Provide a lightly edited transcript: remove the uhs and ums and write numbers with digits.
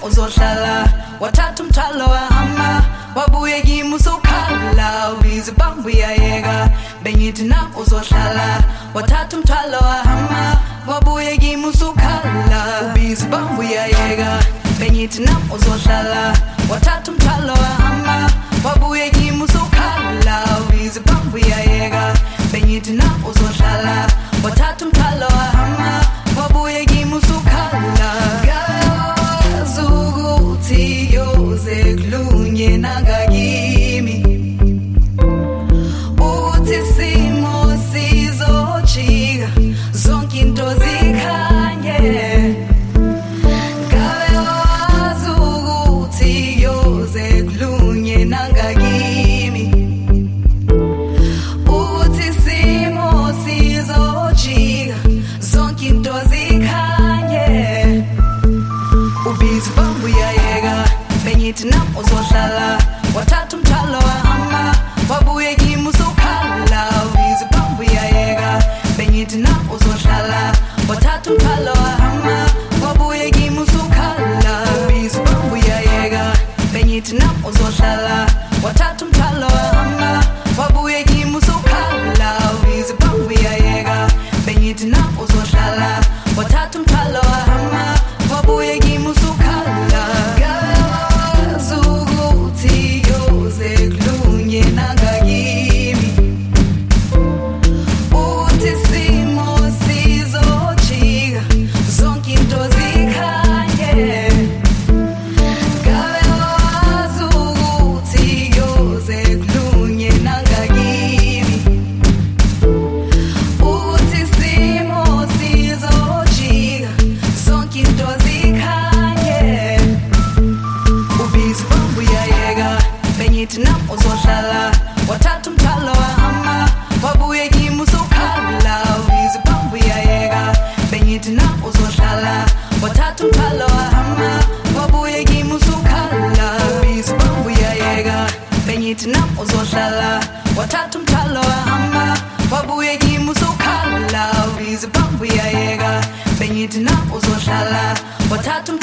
uzohlala wathatha umthwalo wahamba wabuye kimi usukhala ubizi bambu yayeka bengithi na uzohlala wathatha umthwalo wahamba wabuye kimi usukhala ubizi bambu yayeka bengithi na uzohlala wathatha umthwalo wahamba wabuye kimi usukhala ubizi bambu yayeka bengithi na uzohlala wathatha umthwalo wahamba wabuye kimi usukhala kazukuthi yoze kulunye nangakimi uthi simo sizojika zonke into zikhanye kazukuthi yoze kulunye nangakimi uthi simo sizojika zonke into zikhanye ubizi bambu yayeka bengithi na uzohlala wathatha umthwalo wahamba wabuye kimi usukhala ubizi bambu yayeka bengithi na uzohlala wathatha umthwalo wahamba wabuye kimi usukhala ubizi bambu yayeka bengithi na uzohlala wathatha umthwalo wahamba wabuye kimi usukhala ubizi bambu yayeka bengithi na uzohlala wathatha umthwalo wahamba wabuye kimi usukhala kazukuthi yoze kulunye nangakimi uthi simo sizojika zonke into zikhanye kazukuthi yoze kulunye nangakimi uthi simo sizojika zonke into zikhanye ubizi bambu yayeka bengithi na uzohlala wathatha umthwalo wahamba wabuye kimi usukhala ubizi bambu yayeka bengithi na uzohlala wathatha umthwalo wahamba wabuye kimi usukhala ubizi bambu yayeka bengithi na uzohlala wathatha umthwalo wahamba wabuye kimi usukhala ubizi bambu yayeka bengithi na uzohlala wathatha